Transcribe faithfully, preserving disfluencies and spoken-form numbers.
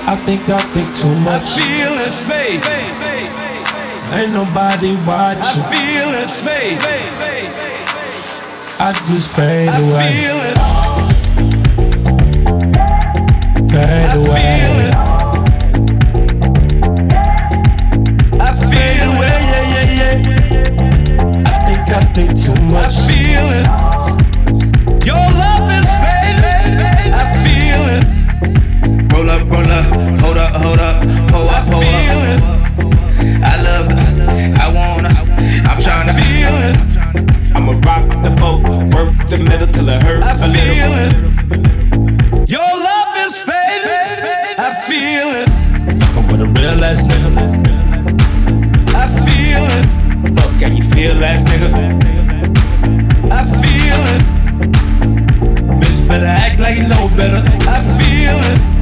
I think I think too much. I feel it fade. Ain't nobody watching. I feel it fade. I just fade I away. feel it. Fade I away. feel it. I feel Fade it. away, yeah, yeah, yeah. I think I think too I much. feel it. Your love is fading. I feel it. Roll up, roll up, hold up, hold up, pull up, pull I feel up. it. I love the, I wanna, I'm tryna Feel it. I'ma rock the boat, work the middle till it hurt I a feel little. it. Your love is fading. I feel it. I'm with a real ass nigga. I feel it. Fuck, can you feel ass nigga? I feel it. Bitch better act like you know better. I feel it.